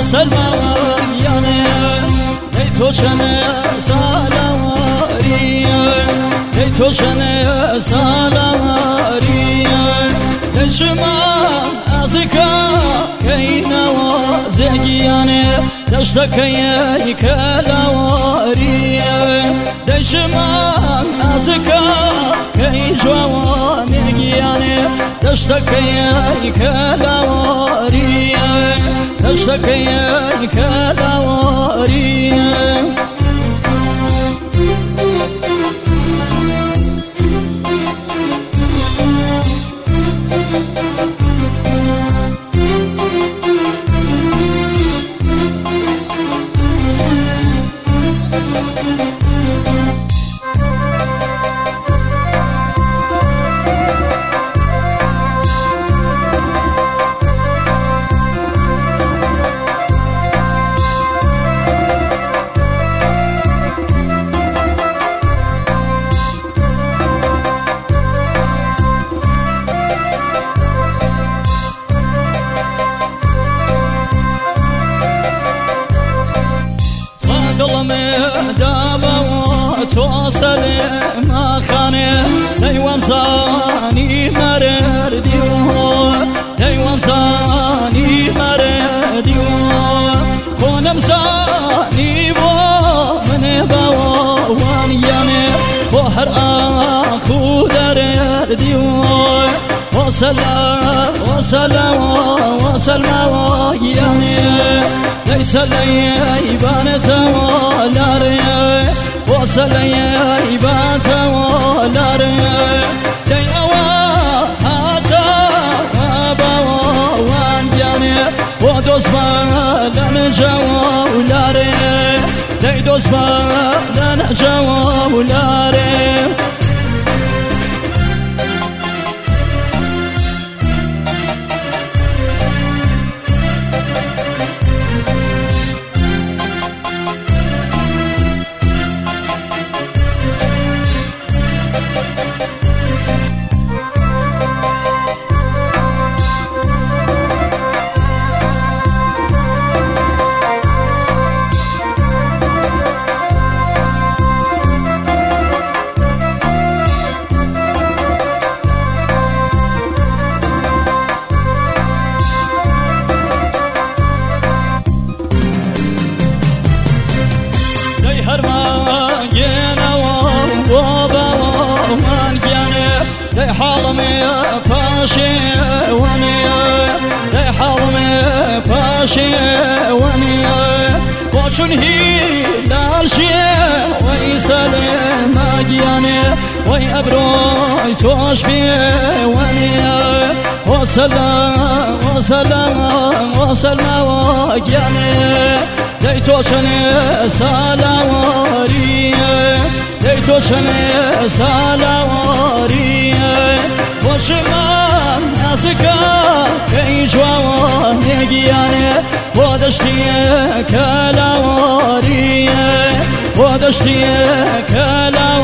سلمانیانه ای تو چنه سالواریه ای تو چنه سالواریه ای شما ازکا کی نوازگیانه دشتکی کلاواریه ای شما ازکا کی جوانگیانه دشتکی کلاواریه دشتکی کلاواریه توصل ما خانه ديوم زاني مرر ديو ديوم زاني مرر ديو خونم زاني بو من باوان ياني بحر اخو درر ديو وصل وصل وصل ما يعني ليس لي بانت ولا وصل يا إبات ولاري دي أوا هاتا أبا وان جاني ودوس بالن جوالاري دي دوس بالن جوالاري دي حرمي فاشي وني دي حرمي فاشي وني وشن هي لالشي ويسلم ماجياني وي أبروي توش بي وني وسلام وسلام وسلام واجياني دي توشني سلاوري دي توشني سلاوري وشمان ناسكا كي جوان يجياني ودشتي كلاوري ودشتي كلاوري